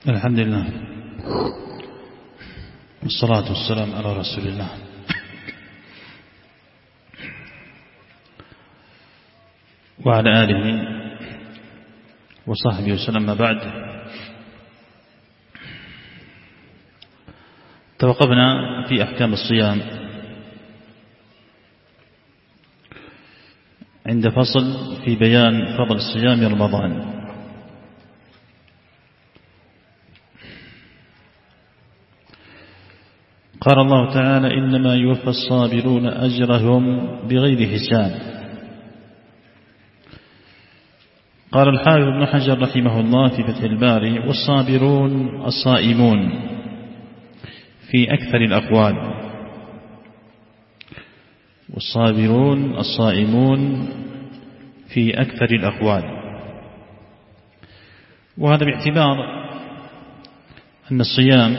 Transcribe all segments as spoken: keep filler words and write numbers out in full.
الحمد لله والصلاة والسلام على رسول الله وعلى آله وصحبه وسلم. بعد توقفنا في أحكام الصيام عند فصل في بيان فضل صيام رمضان. قال الله تعالى: إنما يوفى الصابرون أجرهم بغير حساب. قال الحافظ ابن حجر رحمه الله في فتح الباري: والصابرون الصائمون في أكثر الأقوال. والصابرون الصائمون في أكثر الأقوال. وهذا باعتبار أن الصيام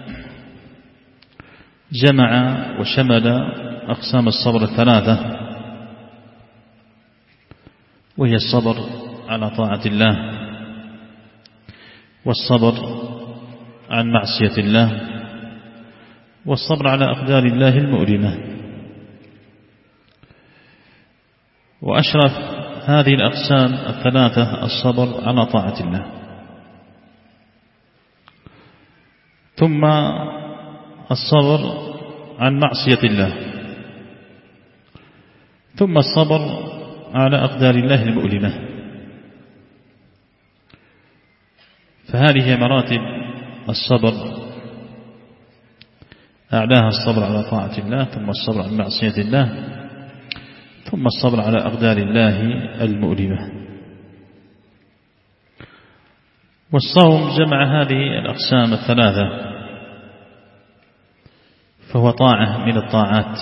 جمع وشمل أقسام الصبر الثلاثة، وهي الصبر على طاعة الله، والصبر عن معصية الله، والصبر على أقدار الله المؤلمة. وأشرف هذه الأقسام الثلاثة الصبر على طاعة الله، ثم الصبر عن معصية الله، ثم الصبر على أقدار الله المؤلمة. فهذه مراتب الصبر، أعلاها الصبر على طاعة الله، ثم الصبر عن معصية الله، ثم الصبر على أقدار الله المؤلمة. والصوم جمع هذه الأقسام الثلاثة، فهو طاعة من الطاعات،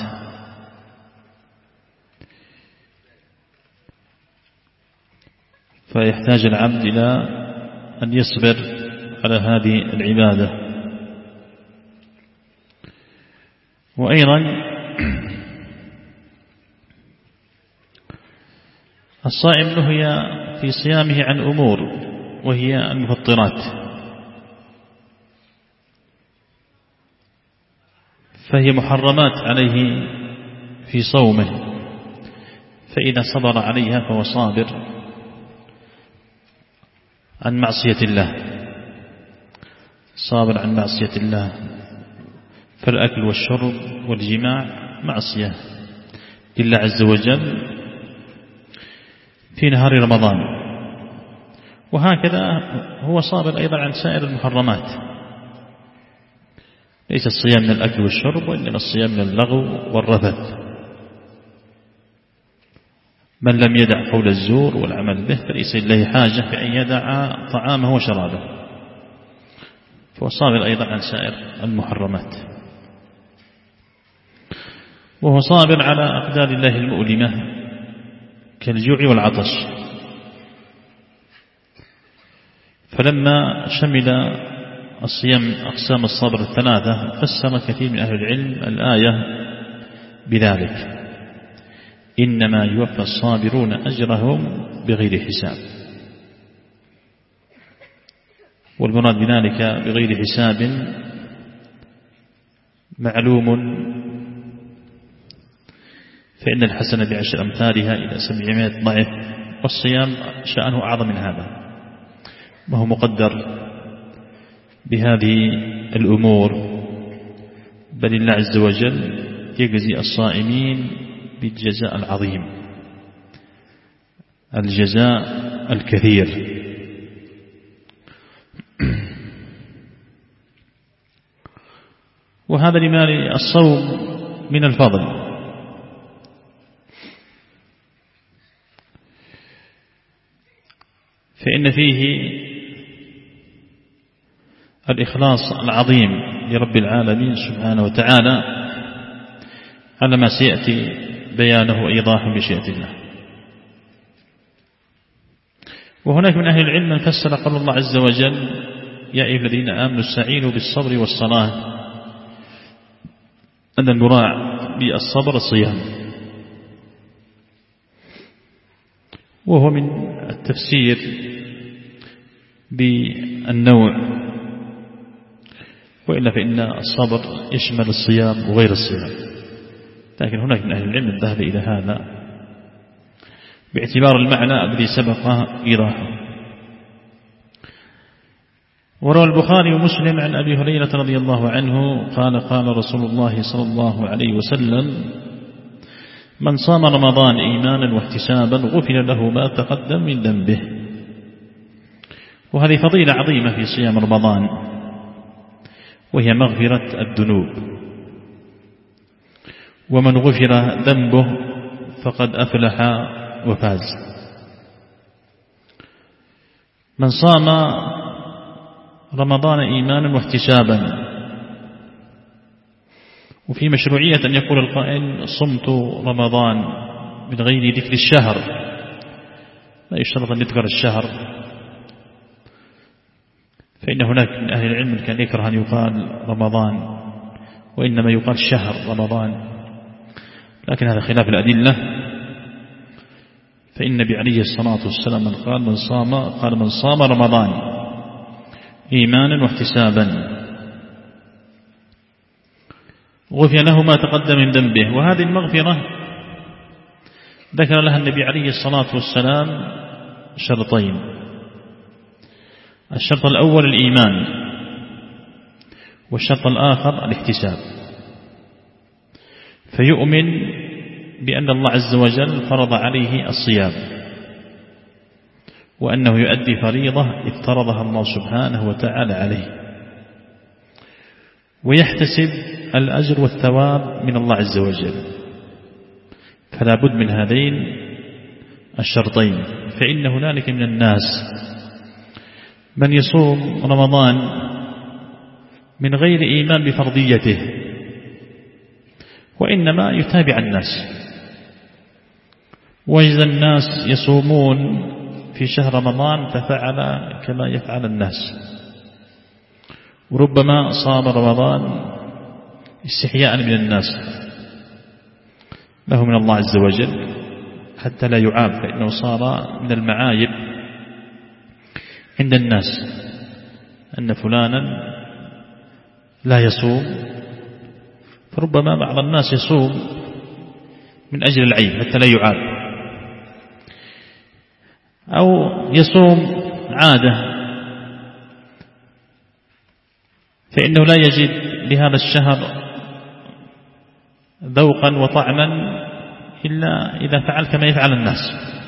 فيحتاج العبد إلى أن يصبر على هذه العبادة. وأيضا الصائم نهي في صيامه عن أمور، وهي المفطرات، فهي محرمات عليه في صومه، فإذا صبر عليها فهو صابر عن معصية الله، صابر عن معصية الله. فالأكل والشرب والجماع معصية لله عز وجل في نهار رمضان، وهكذا هو صابر أيضا عن سائر المحرمات. ليس الصيام من الأكل والشرب، وإنما الصيام من اللغو والرفث. من لم يدع قول الزور والعمل به فليس لله حاجة في أن يدع طعامه وشرابه، فهو صابر أيضا عن سائر المحرمات. وهو صابر على أقدار الله المؤلمة كالجوع والعطش. فلما شمل الصيام أقسام الصبر الثلاثة، فسر كثير من أهل العلم الآية بذلك: إنما يوفى الصابرون أجرهم بغير حساب. والمراد بذلك بغير حساب معلوم، فإن الحسنة بعشر أمثالها إلى سبعمائة ضعف، والصيام شأنه أعظم من هذا، وهو مقدر بهذه الأمور. بل الله عز وجل يجزي الصائمين بالجزاء العظيم، الجزاء الكثير. وهذا لما الصوم من الفضل. فإن فيه الإخلاص العظيم لرب العالمين سبحانه وتعالى، على ما سيأتي بيانه وإيضاحه بشيئة الله. وهناك من أهل العلم من فسر قول الله عز وجل: يا أيها الذين آمنوا استعينوا بالصبر والصلاة، أن المراعى بالصبر الصيام. وهو من التفسير بالنوع وإلا فإن الصبر يشمل الصيام وغير الصيام. لكن هناك من أهل العلم الذهب إلى هذا باعتبار المعنى الذي سبق إيضاحه. وروى البخاري ومسلم عن أبي هريرة رضي الله عنه قال قال رسول الله صلى الله عليه وسلم: من صام رمضان إيمانا واحتسابا غفر له ما تقدم من ذنبه. وهذه فضيلة عظيمة في صيام رمضان، وهي مغفرة الذنوب، ومن غفر ذنبه فقد أفلح وفاز. من صام رمضان إيمانا واحتسابا، وفي مشروعية أن يقول القائل: صمت رمضان من غير ذكر الشهر، لا يشترط أن يذكر الشهر، فإن هناك من أهل العلم كان يكره أن يقال رمضان، وإنما يقال شهر رمضان، لكن هذا خلاف الأدلة. فإن النبي عليه الصلاة والسلام من قال من صام قال من صام رمضان إيمانا واحتسابا غفر له ما تقدم من ذنبه. وهذه المغفرة ذكر لها النبي عليه الصلاة والسلام شرطين: الشرط الأول الإيمان، والشرط الآخر الاحتساب. فيؤمن بأن الله عز وجل فرض عليه الصيام، وأنه يؤدي فريضة افترضها الله سبحانه وتعالى عليه، ويحتسب الأجر والثواب من الله عز وجل. فلا بد من هذين الشرطين. فإن هنالك من الناس من يصوم رمضان من غير إيمان بفرضيته، وإنما يتابع الناس، وإذا الناس يصومون في شهر رمضان ففعل كما يفعل الناس، وربما صام رمضان استحياء من الناس له من الله عز وجل حتى لا يعاب، فإنه صار من المعايب عند الناس أن فلانا لا يصوم، فربما بعض الناس يصوم من أجل العيب حتى لا يعاب، أو يصوم عادة، فإنه لا يجد لهذا الشهر ذوقا وطعما إلا إذا فعل كما يفعل الناس.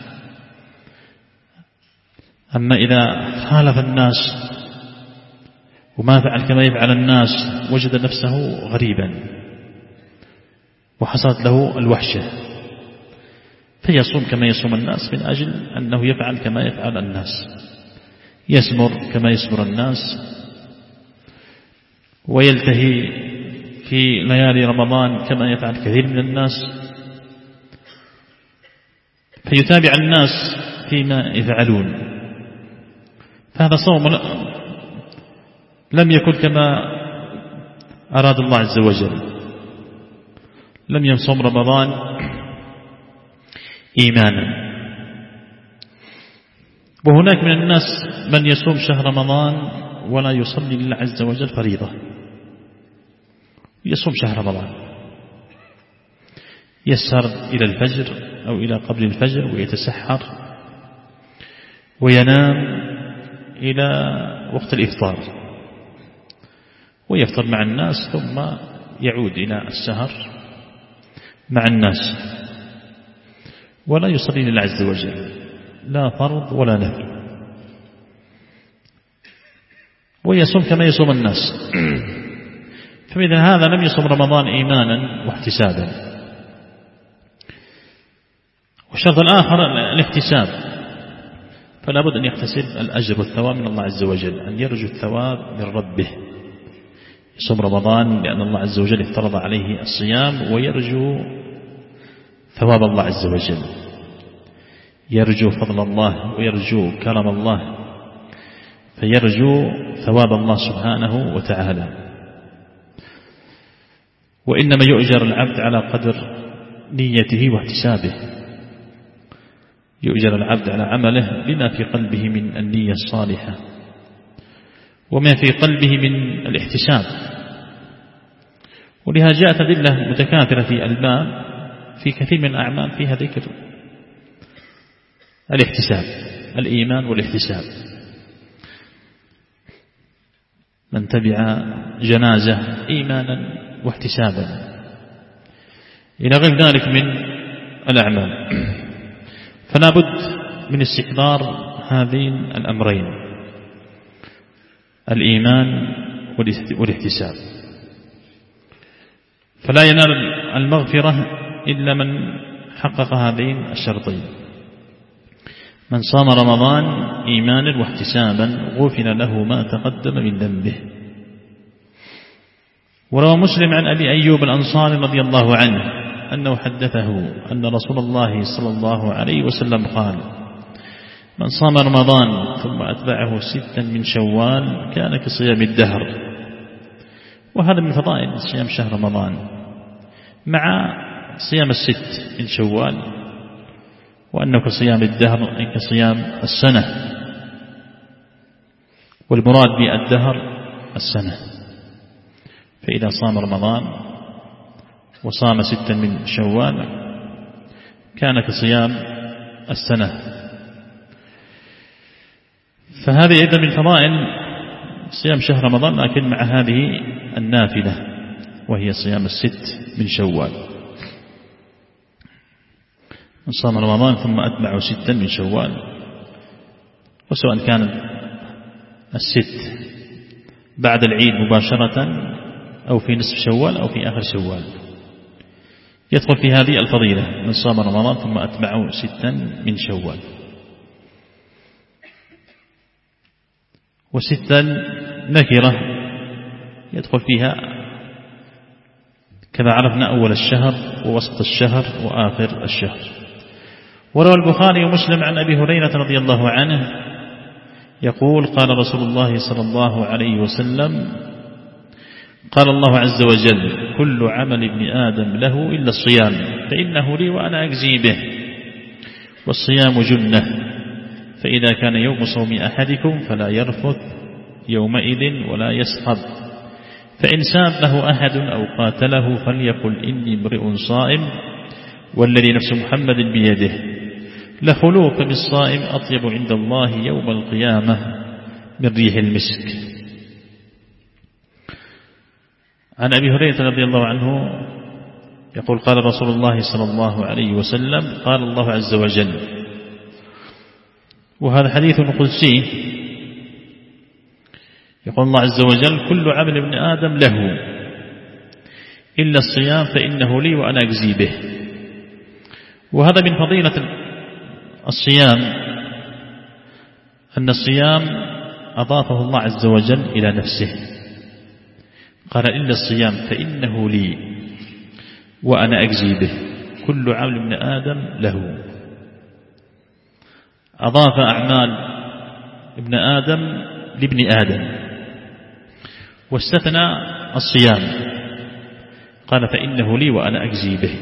أما إذا خالف الناس وما فعل كما يفعل الناس وجد نفسه غريبا وحصلت له الوحشة، فيصوم كما يصوم الناس من أجل أنه يفعل كما يفعل الناس، يسمر كما يسمر الناس، ويلتهي في ليالي رمضان كما يفعل كثير من الناس، فيتابع الناس فيما يفعلون. فهذا صوم لم يكن كما أراد الله عز وجل، لم يصوم رمضان إيمانا. وهناك من الناس من يصوم شهر رمضان ولا يصلي لله عز وجل فريضة، يصوم شهر رمضان، يسهر إلى الفجر أو إلى قبل الفجر ويتسحر وينام إلى وقت الإفطار ويفطر مع الناس، ثم يعود إلى السهر مع الناس، ولا يصلي لله عز وجل لا فرض ولا نفل، ويصوم كما يصوم الناس. فمثل هذا لم يصوم رمضان إيمانا واحتسابا. والشرط الآخر الاحتساب، فلا بد أن يحتسب الأجر والثواب من الله عز وجل، أن يرجو الثواب من ربه. يصوم رمضان لأن الله عز وجل افترض عليه الصيام، ويرجو ثواب الله عز وجل، يرجو فضل الله ويرجو كرم الله، فيرجو ثواب الله سبحانه وتعالى. وإنما يؤجر العبد على قدر نيته واحتسابه، يؤجر العبد على عمله بما في قلبه من النية الصالحة وما في قلبه من الاحتساب. ولهذا جاءت أدلة متكاثرة في الباب في كثير من الأعمال فيها ذكر الاحتساب، الإيمان والاحتساب. من تبع جنازة إيمانا واحتسابا إلى غير ذلك من الأعمال. فلا بد من استحضار هذين الأمرين، الإيمان والاحتساب. فلا ينال المغفرة إلا من حقق هذين الشرطين. من صام رمضان إيمانا واحتسابا غفر له ما تقدم من ذنبه. وروى مسلم عن أبي أيوب الأنصاري رضي الله عنه أنه حدثه أن رسول الله صلى الله عليه وسلم قال: من صام رمضان ثم أتبعه ستا من شوال كان كصيام الدهر. وهذا من فضائل صيام شهر رمضان مع صيام الست من شوال، وأنه كصيام الدهر أي كصيام السنة، والمراد بالدهر السنة. فإذا صام رمضان وصام ستا من شوال كان كصيام السنة. فهذه أيضا من فضائل صيام شهر رمضان، لكن مع هذه النافلة وهي صيام الست من شوال. من صام رمضان ثم أتبعه ستا من شوال، وسواء كان الست بعد العيد مباشرة أو في نصف شوال أو في آخر شوال، يدخل في هذه الفضيلة: من صام رمضان ثم أتبعه ستا من شوال. وستا نكرة يدخل فيها كما عرفنا أول الشهر ووسط الشهر وآخر الشهر. وروى البخاري ومسلم عن أبي هريرة رضي الله عنه يقول: قال رسول الله صلى الله عليه وسلم: قال الله عز وجل: كل عمل ابن آدم له إلا الصيام فإنه لي وأنا أجزي به، والصيام جنة، فإذا كان يوم صوم أحدكم فلا يرفث يومئذ ولا يسخب، فإن ساب له أحد أو قاتله فليقل إني امرئ صائم، والذي نفس محمد بيده لخلوف بالصائم أطيب عند الله يوم القيامة من ريح المسك. عن أبي هريرة رضي الله عنه يقول: قال رسول الله صلى الله عليه وسلم: قال الله عز وجل. وهذا حديث قدسي، يقول الله عز وجل: كل عمل ابن آدم له إلا الصيام فإنه لي وأنا أجزي به. وهذا من فضيلة الصيام أن الصيام أضافه الله عز وجل إلى نفسه، قال: إلا الصيام فإنه لي وأنا أجزي به، كل عمل ابن آدم له. أضاف أعمال ابن آدم لابن آدم، واستثنى الصيام، قال: فإنه لي وأنا أجزي به.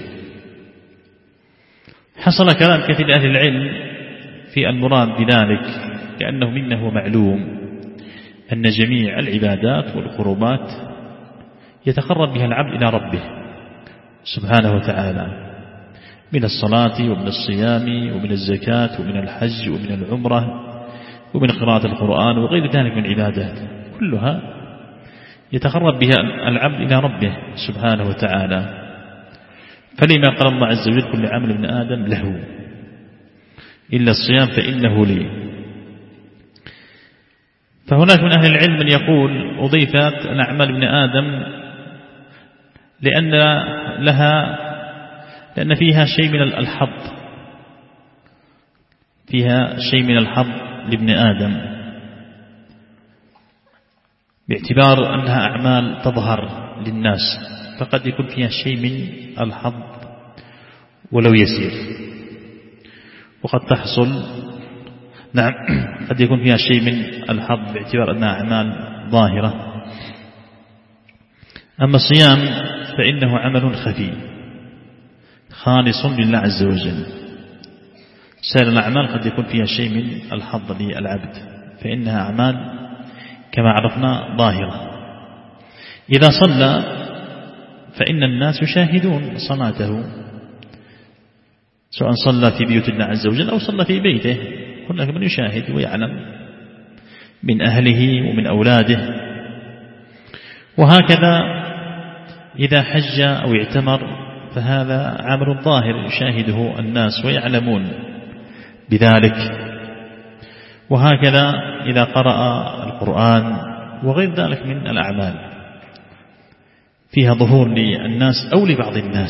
حصل كلام كثير أهل العلم في المراد بذلك، لأنه منه معلوم أن جميع العبادات والقربات يتقرب بها العبد إلى ربه سبحانه وتعالى، من الصلاة ومن الصيام ومن الزكاة ومن الحج ومن العمرة ومن قراءة القرآن وغير ذلك من العبادات، كلها يتقرب بها العبد إلى ربه سبحانه وتعالى. فلما قال الله عز وجل: كل عمل ابن آدم له إلا الصيام فإنه لي. فهناك من أهل العلم من يقول: أضيفت الأعمال ابن آدم لأن لها لأن فيها شيء من الحظ، فيها شيء من الحظ لابن آدم، باعتبار أنها أعمال تظهر للناس، فقد يكون فيها شيء من الحظ ولو يسير، وقد تحصل نعم قد يكون فيها شيء من الحظ باعتبار أنها أعمال ظاهرة. أما الصيام فإنه عمل خفي خالص لله عز وجل. سائر الأعمال قد يكون فيها شيء من الحظ للعبد، فإنها أعمال كما عرفنا ظاهرة. إذا صلى فإن الناس يشاهدون صلاته، سواء صلى في بيوت الله عز وجل أو صلى في بيته، هناك من يشاهد ويعلم من أهله ومن أولاده. وهكذا إذا حج أو اعتمر فهذا عمل ظاهر يشاهده الناس ويعلمون بذلك. وهكذا إذا قرأ القرآن وغير ذلك من الأعمال فيها ظهور للناس أو لبعض الناس.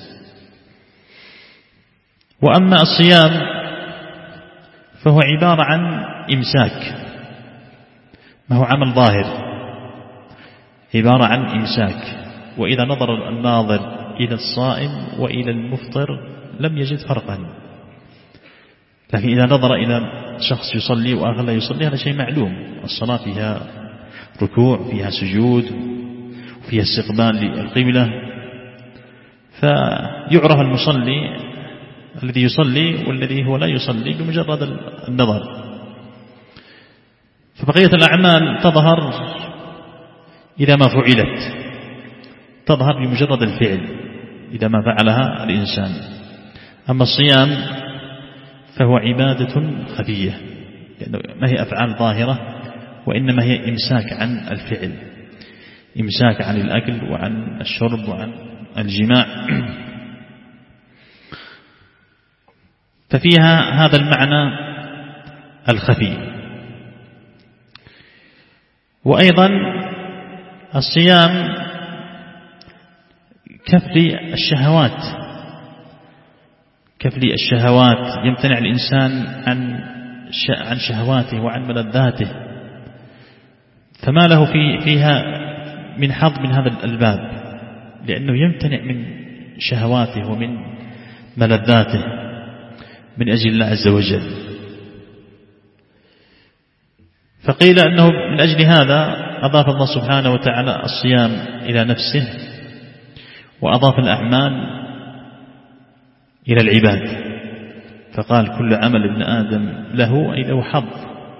وأما الصيام فهو عبارة عن إمساك، ما هو عمل ظاهر، عبارة عن إمساك. وإذا نظر الناظر إلى الصائم وإلى المفطر لم يجد فرقا، لكن إذا نظر إلى شخص يصلي وآخر لا يصلي هذا شيء معلوم. الصلاة فيها ركوع، فيها سجود، فيها استقبال للقبلة، فيعرف المصلي الذي يصلي والذي هو لا يصلي بمجرد النظر. فبقية الأعمال تظهر إذا ما فعلت، تظهر بمجرد الفعل إذا ما فعلها الإنسان. أما الصيام فهو عبادة خفية، لأنه ما هي أفعال ظاهرة وإنما هي إمساك عن الفعل، إمساك عن الأكل وعن الشرب وعن الجماع. ففيها هذا المعنى الخفي. وأيضا الصيام كفل الشهوات، كفل الشهوات، يمتنع الإنسان عن عن شهواته وعن ملذاته، فما له في فيها من حظ من هذا الباب، لأنه يمتنع من شهواته ومن ملذاته من أجل الله عز وجل. فقيل أنه من أجل هذا أضاف الله سبحانه وتعالى الصيام إلى نفسه، وأضاف الأعمال إلى العباد، فقال كل عمل ابن آدم له أي له حظ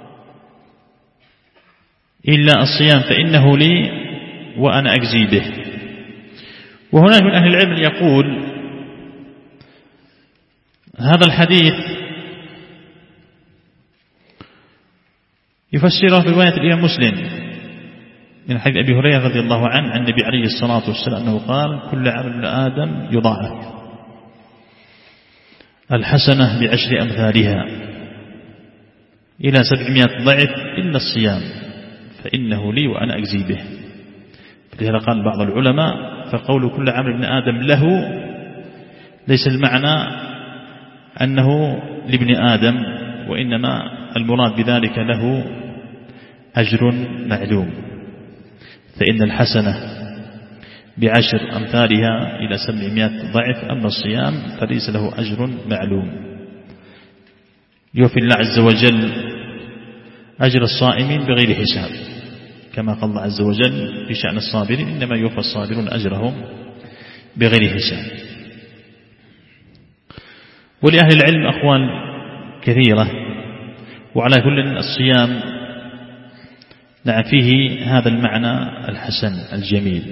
إلا الصيام فإنه لي وأنا أجزي به. وهناك من أهل العلم يقول هذا الحديث يفسره في رواية الإمام مسلم من حديث أبي هريرة رضي الله عنه عن النبي عليه الصلاة والسلام أنه قال كل عمل ابن آدم يضاعف، الحسنة بعشر أمثالها إلى سبعمائة ضعف إلا الصيام فإنه لي وأنا أجزي به. فلذا قال بعض العلماء فقول كل عمل ابن آدم له ليس المعنى أنه لابن آدم، وإنما المراد بذلك له أجر معلوم، فإن الحسنة بعشر أمثالها إلى سبعمائة ضعف، أما الصيام فليس له أجر معلوم. يوفي الله عز وجل أجر الصائمين بغير حساب، كما قال الله عز وجل في شأن الصابرين إنما يوفى الصابرون أجرهم بغير حساب. ولأهل العلم أقوال كثيرة، وعلى كل الصيام نعم فيه هذا المعنى الحسن الجميل،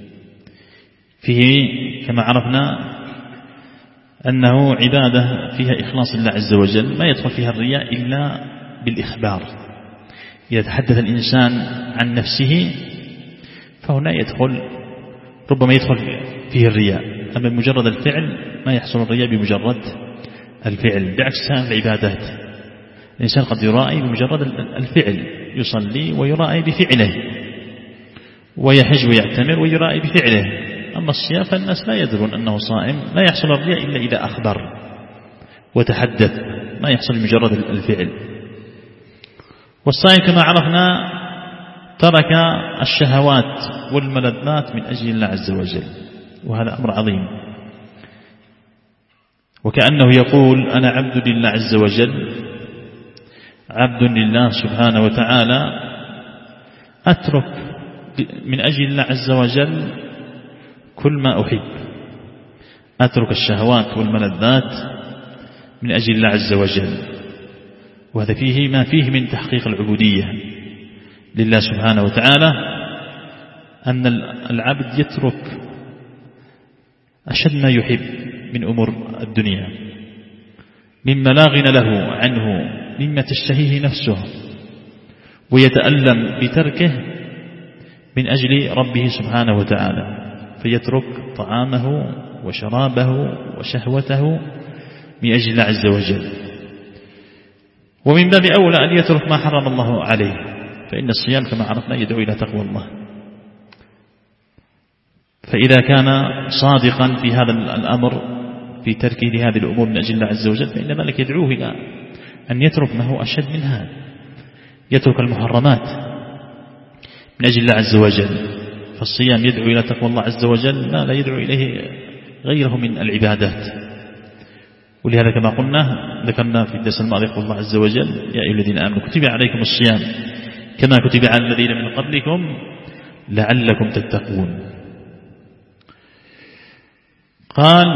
فيه كما عرفنا أنه عبادة فيها إخلاص الله عز وجل، ما يدخل فيها الرياء إلا بالإخبار. إذا تحدث الإنسان عن نفسه فهنا يدخل ربما يدخل فيه الرياء، أما بمجرد الفعل ما يحصل الرياء بمجرد الفعل، بعكس سائر العبادات. الإنسان قد يرائي بمجرد الفعل، يصلي ويرائي بفعله، ويحج ويعتمر ويرائي بفعله. أما الصيام فالناس لا يدرون أنه صائم، لا يحصل الرياء إلا إذا أخبر وتحدث، ما يحصل بمجرد الفعل. والصائم كما عرفنا ترك الشهوات والملذات من أجل الله عز وجل، وهذا أمر عظيم. وكأنه يقول أنا عبد لله عز وجل، عبد لله سبحانه وتعالى، أترك من أجل الله عز وجل كل ما أحب، أترك الشهوات والملذات من أجل الله عز وجل. وهذا فيه ما فيه من تحقيق العبودية لله سبحانه وتعالى، أن العبد يترك أشد ما يحب من أمور الدنيا، مما لا غنى له عنه، مما تشتهيه نفسه، ويتألم بتركه من أجل ربه سبحانه وتعالى، فيترك طعامه وشرابه وشهوته من أجل الله عز وجل. ومن باب أولى أن يترك ما حرم الله عليه، فإن الصيام كما عرفنا يدعو إلى تقوى الله. فإذا كان صادقا في هذا الأمر في تركه لهذه الأمور من أجل الله عز وجل، فإن ذلك يدعوه إلى أن يترك ما هو أشد من هذا، يترك المحرمات من أجل الله عز وجل. فالصيام يدعو إلى تقوى الله عز وجل، لا, لا يدعو إليه غيره من العبادات. ولهذا كما قلنا ذكرنا في الدرس الماضي قول الله عز وجل: يا أيها الذين آمنوا كتب عليكم الصيام كما كتب على الذين من قبلكم لعلكم تتقون. قال: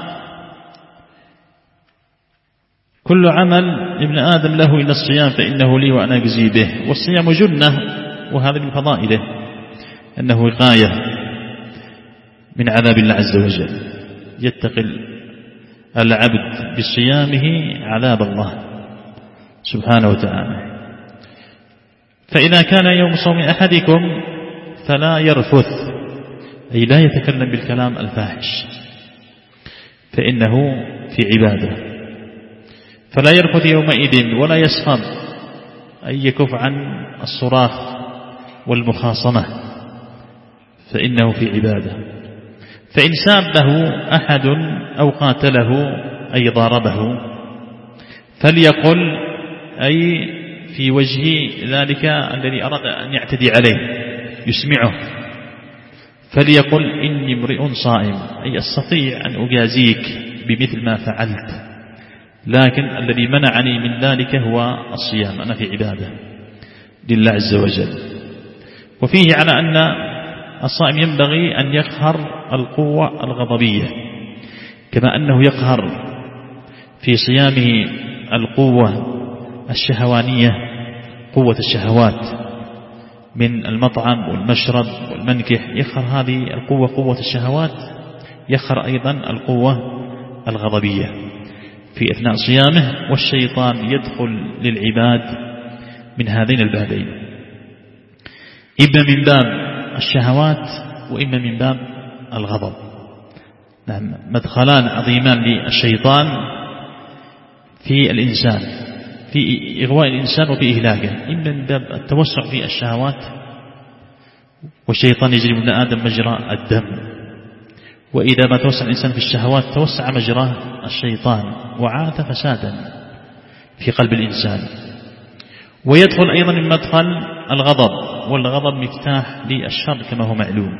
كل عمل ابن آدم له إلا الصيام فإنه لي وأنا أجزي به. والصيام جنة، وهذا من فضائله أنه وقاية من عذاب الله عز وجل، يتقي العبد بصيامه عذاب الله سبحانه وتعالى. فإذا كان يوم صوم أحدكم فلا يرفث، أي لا يتكلم بالكلام الفاحش، فإنه في عبادة. فلا يرفث يومئذ ولا يسخب، أي يكف عن الصراخ والمخاصمة، فإنه في عبادة. فإن سابه أحد أو قاتله أي ضاربه فليقل، أي في وجه ذلك الذي أراد أن يعتدي عليه يسمعه، فليقل: إني امرئ صائم، أي أستطيع أن أجازيك بمثل ما فعلت، لكن الذي منعني من ذلك هو الصيام، أنا في عبادة لله عز وجل. وفيه على أن الصائم ينبغي أن يقهر القوة الغضبية، كما أنه يقهر في صيامه القوة الشهوانية، قوة الشهوات من المطعم والمشرب والمنكح، يقهر هذه القوة قوة الشهوات، يقهر أيضا القوة الغضبية في أثناء صيامه. والشيطان يدخل للعباد من هذين البابين، إما من باب الشهوات وإما من باب الغضب. نعم، مدخلان عظيمان للشيطان في الإنسان، في إغواء الإنسان وفي إهلاكه، إما من باب التوسع في الشهوات، والشيطان يجري من آدم مجرى الدم، وإذا ما توسع الإنسان في الشهوات توسع مجرى الشيطان وعاث فسادا في قلب الإنسان. ويدخل أيضا من مدخل الغضب، والغضب مفتاح للشر كما هو معلوم.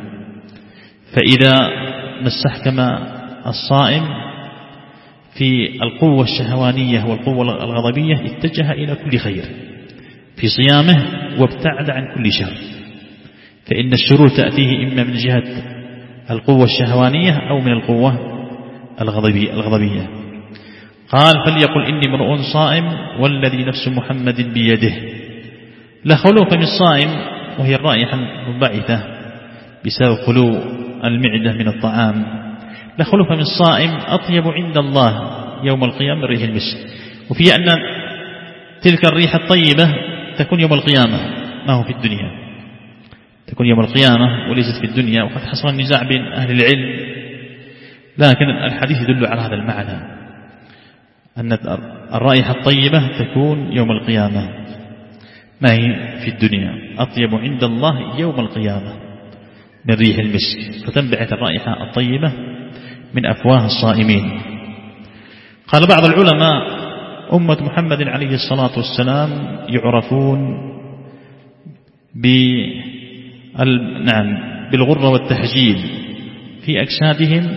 فإذا مستحكم الصائم في القوة الشهوانية والقوة الغضبية اتجه إلى كل خير في صيامه وابتعد عن كل شر، فإن الشرور تأتيه إما من جهة القوة الشهوانية أو من القوة الغضبية. قال: فليقل إني امرؤ صائم والذي نفس محمد بيده. لا خلوف من الصائم، وهي الرائحة المنبعثة بسبب خلو المعدة من الطعام. لا خلوف من الصائم أطيب عند الله يوم القيامة من ريح المسك. وفي أن تلك الريحة الطيبة تكون يوم القيامة، ما هو في الدنيا، تكون يوم القيامة وليست في الدنيا. وقد حصل النزاع بين أهل العلم، لكن الحديث يدل على هذا المعنى، أن الرائحة الطيبة تكون يوم القيامة، ما هي في الدنيا. أطيب عند الله يوم القيامة من ريح المسك، فتنبعث الرائحة الطيبة من أفواه الصائمين. قال بعض العلماء: أمة محمد عليه الصلاة والسلام يعرفون نعم بالغرة والتحجيل في أجسادهم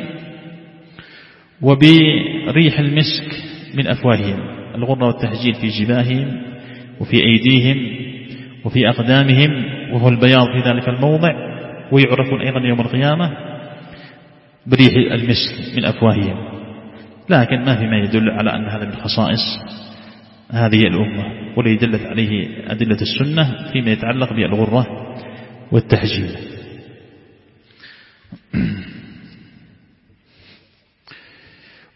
وبريح المسك من أفواههم. الغرة والتحجيل في جباههم وفي أيديهم وفي أقدامهم، وهو البياض في ذلك الموضع. ويعرفون أيضا يوم القيامة بريح المسك من أفواههم، لكن ما في ما يدل على أن هذا من خصائص هذه الأمة، والذي دلت عليه أدلة السنة فيما يتعلق بالغرة والتحجيل.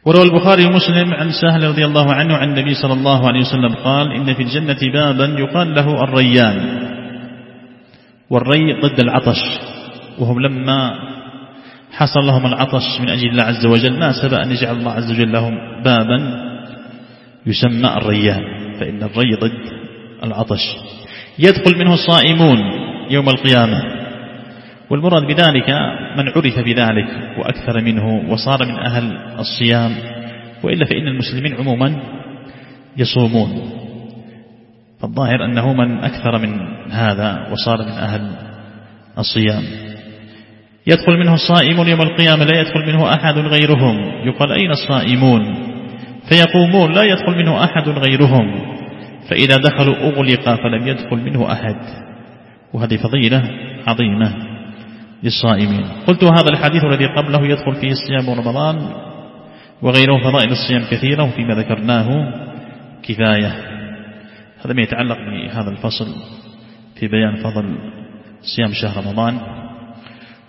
وروى البخاري ومسلم عن سهل رضي الله عنه عن النبي صلى الله عليه وسلم قال إن في الجنة بابا يقال له الريان، والري ضد العطش، وهم لما حصل لهم العطش من أجل الله عز وجل ناسب أن يجعل الله عز وجل لهم بابا يسمى الريان، فإن الري ضد العطش. يدخل منه الصائمون يوم القيامة، والمراد بذلك من عرف بذلك وأكثر منه وصار من أهل الصيام، وإلا فإن المسلمين عموما يصومون، فالظاهر أنه من أكثر من هذا وصار من أهل الصيام. يدخل منه الصائمون يوم القيامة لا يدخل منه أحد غيرهم، يقال أين الصائمون؟ فيقومون لا يدخل منه أحد غيرهم، فإذا دخلوا أغلق فلم يدخل منه أحد، وهذه فضيلة عظيمة للصائمين. قلت هذا الحديث الذي قبله يدخل فيه الصيام ورمضان وغيره، فضائل الصيام كثيرة وفيما ذكرناه كفاية. هذا ما يتعلق بهذا الفصل في بيان فضل صيام شهر رمضان.